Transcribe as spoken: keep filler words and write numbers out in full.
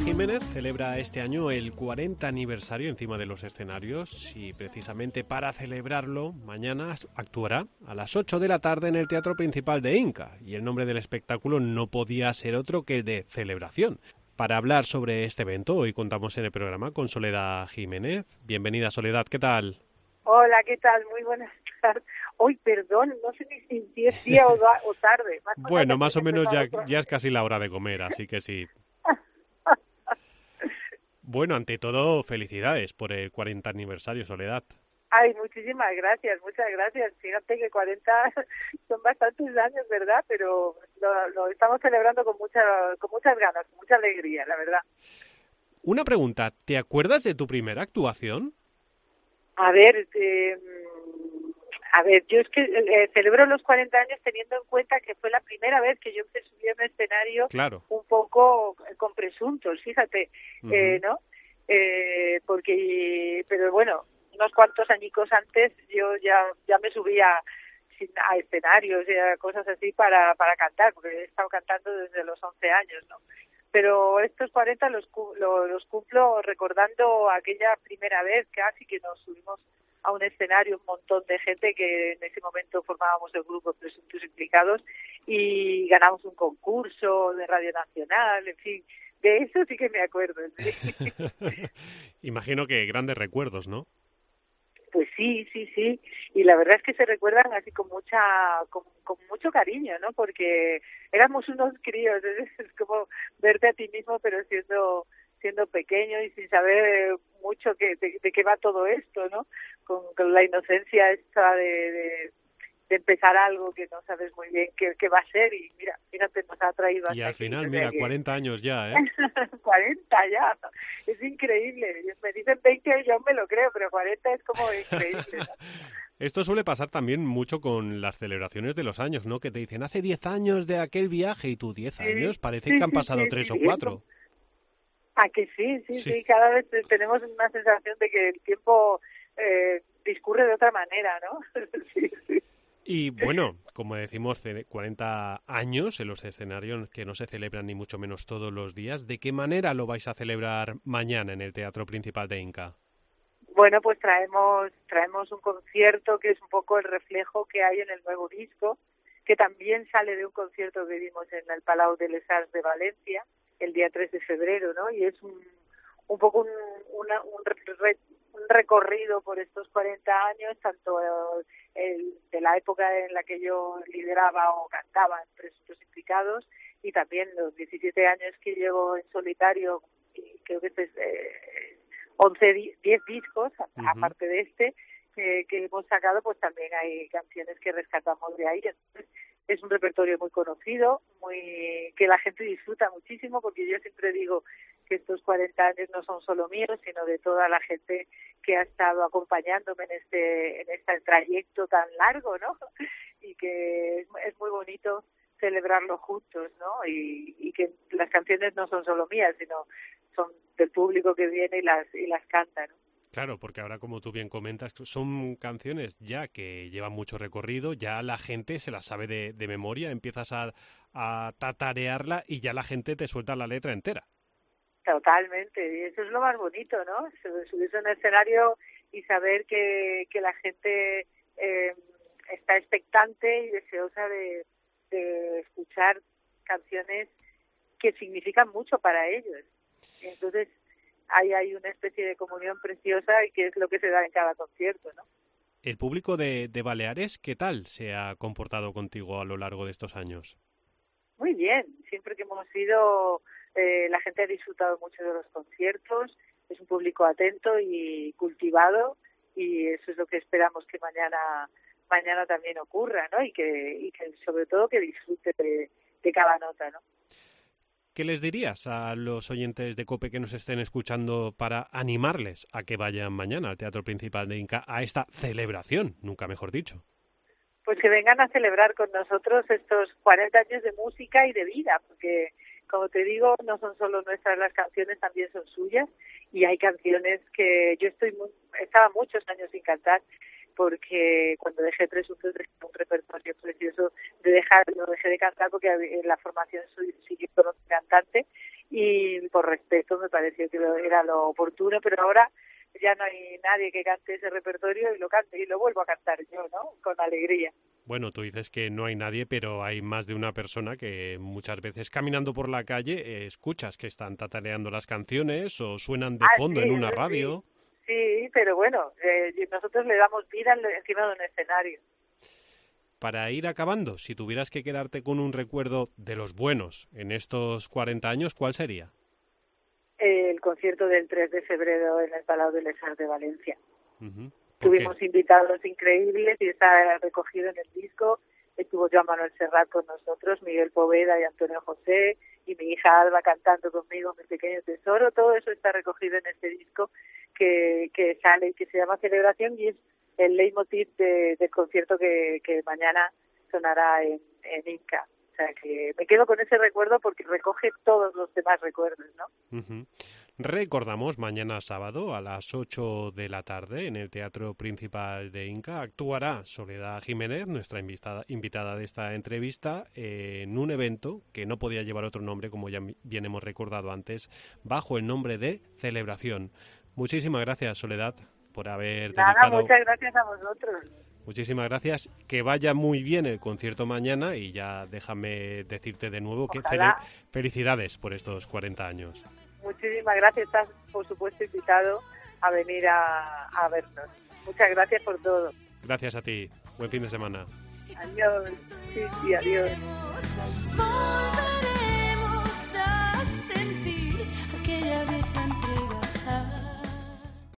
Jiménez celebra este año el cuarenta aniversario encima de los escenarios y precisamente para celebrarlo mañana actuará a las ocho de la tarde en el Teatro Principal de Inca, y el nombre del espectáculo no podía ser otro que de Celebración. Para hablar sobre este evento hoy contamos en el programa con Soledad Jiménez. Bienvenida, Soledad, ¿qué tal? Hola, ¿qué tal? Muy buenas tardes. Hoy, perdón, no sé ni si es día o, da, o tarde. Más bueno, más o menos ya, ya es casi la hora de comer, así que sí. Bueno, ante todo, felicidades por el cuarenta aniversario, Soledad. Ay, muchísimas gracias, muchas gracias. Fíjate que cuarenta son bastantes años, ¿verdad? Pero lo, lo estamos celebrando con, mucha, con muchas ganas, con mucha alegría, la verdad. Una pregunta, ¿te acuerdas de tu primera actuación? A ver, eh, a ver, yo es que eh, celebro los cuarenta años teniendo en cuenta que fue la primera vez que yo me subí a un escenario claro. un poco con presuntos, fíjate, Uh-huh. eh, ¿no? Eh, porque, pero bueno, unos cuantos añicos antes yo ya ya me subía a escenarios y a cosas así para para cantar, porque he estado cantando desde los once años, ¿no? Pero estos cuarenta los, los, los cumplo recordando aquella primera vez casi que nos subimos a un escenario, un montón de gente que en ese momento formábamos el grupo Presuntos Implicados y ganamos un concurso de Radio Nacional, en fin, de eso sí que me acuerdo. ¿Sí? Imagino que grandes recuerdos, ¿no? Pues sí, sí, sí, y la verdad es que se recuerdan así con mucha, con, con mucho cariño, ¿no? Porque éramos unos críos, es como verte a ti mismo, pero siendo siendo pequeño y sin saber mucho que, de, de qué va todo esto, ¿no? Con, con la inocencia esta de, de, de empezar algo que no sabes muy bien qué, qué va a ser, y mira, fíjate, nos ha traído hasta Y al aquí, final, o sea mira, que... cuarenta años ya, ¿eh? cuarenta ya, es increíble. Me dicen veinte y yo me lo creo, pero cuarenta es como increíble, ¿no? Esto suele pasar también mucho con las celebraciones de los años, ¿no? Que te dicen, hace diez años de aquel viaje, y tú, diez años, Sí, parece sí, que han sí, pasado sí, tres sí, o sí. cuatro. Ah, que sí, sí, sí, sí, cada vez tenemos una sensación de que el tiempo eh, discurre de otra manera, ¿no? sí, sí. Y bueno, como decimos, cuarenta años en los escenarios que no se celebran ni mucho menos todos los días. ¿De qué manera lo vais a celebrar mañana en el Teatro Principal de Inca? Bueno, pues traemos traemos un concierto que es un poco el reflejo que hay en el nuevo disco, que también sale de un concierto que vimos en el Palau de les Arts de Valencia el día tres de febrero, ¿no? Y es un, un poco un, una, un, re, un recorrido por estos cuarenta años, tanto el, el, de la época en la que yo lideraba o cantaba en Presuntos Implicados, y también los diecisiete años que llevo en solitario, y creo que este es eh, once, diez discos, uh-huh. aparte de este, eh, que hemos sacado, pues también hay canciones que rescatamos de ahí. Entonces, es un repertorio muy conocido, muy que la gente disfruta muchísimo, porque yo siempre digo que estos cuarenta años no son solo míos, sino de toda la gente que ha estado acompañándome en este en este trayecto tan largo, ¿no? Y que es, es muy bonito celebrarlo juntos, ¿no? Y, y que las canciones no son solo mías, sino son del público que viene y las y las canta, ¿no? Claro, porque ahora, como tú bien comentas, son canciones ya que llevan mucho recorrido, ya la gente se las sabe de, de memoria, empiezas a, a tatarearla y ya la gente te suelta la letra entera. Totalmente, y eso es lo más bonito, ¿no? Subirse a un escenario y saber que, que la gente eh, está expectante y deseosa de, de escuchar canciones que significan mucho para ellos. Entonces, ahí hay una especie de comunión preciosa y que es lo que se da en cada concierto, ¿no? ¿El público de, de Baleares qué tal se ha comportado contigo a lo largo de estos años? Muy bien, siempre que hemos ido, eh, la gente ha disfrutado mucho de los conciertos, es un público atento y cultivado, y eso es lo que esperamos que mañana mañana también ocurra, ¿no? Y que, y que sobre todo que disfrute de, de cada nota, ¿no? ¿Qué les dirías a los oyentes de COPE que nos estén escuchando para animarles a que vayan mañana al Teatro Principal de Inca a esta celebración, nunca mejor dicho? Pues que vengan a celebrar con nosotros estos cuarenta años de música y de vida, porque, como te digo, no son solo nuestras las canciones, también son suyas, y hay canciones que yo estoy muy, estaba muchos años sin cantar, porque cuando dejé Presuntos dejé un repertorio precioso de dejar, lo dejé de cantar porque en la formación siguió con otro cantante, y por respeto me pareció que lo, era lo oportuno, pero ahora ya no hay nadie que cante ese repertorio y lo cante y lo vuelvo a cantar yo, ¿no? Con alegría. Bueno, tú dices que no hay nadie, pero hay más de una persona que muchas veces caminando por la calle eh, escuchas que están tatareando las canciones o suenan de ah, fondo sí, en una radio. Sí, sí, pero bueno, eh, nosotros le damos vida encima de un escenario. Para ir acabando, si tuvieras que quedarte con un recuerdo de los buenos en estos cuarenta años, ¿cuál sería? El concierto del tres de febrero en el Palau de les Arts de Valencia. Uh-huh. Tuvimos invitados increíbles y está recogido en el disco. Estuvo Joan Manuel Serrat con nosotros, Miguel Poveda y Antonio José, y mi hija Alba cantando conmigo Mi Pequeño Tesoro. Todo eso está recogido en este disco que, que sale y que se llama Celebración, y es el leitmotiv de, del concierto que, que mañana sonará en, en Inca. O sea que me quedo con ese recuerdo porque recoge todos los demás recuerdos, ¿no? Uh-huh. Recordamos, mañana sábado a las ocho de la tarde en el Teatro Principal de Inca actuará Soledad Jiménez, nuestra invitada, invitada de esta entrevista, eh, en un evento que no podía llevar otro nombre, como ya bien hemos recordado antes, bajo el nombre de Celebración. Muchísimas gracias, Soledad, por haber Nada, dedicado... muchas gracias a vosotros. Muchísimas gracias, que vaya muy bien el concierto mañana y ya déjame decirte de nuevo que fel- felicidades por estos cuarenta años. Muchísimas gracias, estás por supuesto invitado a venir a, a vernos. Muchas gracias por todo. Gracias a ti, buen fin de semana. Adiós, sí, sí, adiós. Volveremos a sentir aquella vez tan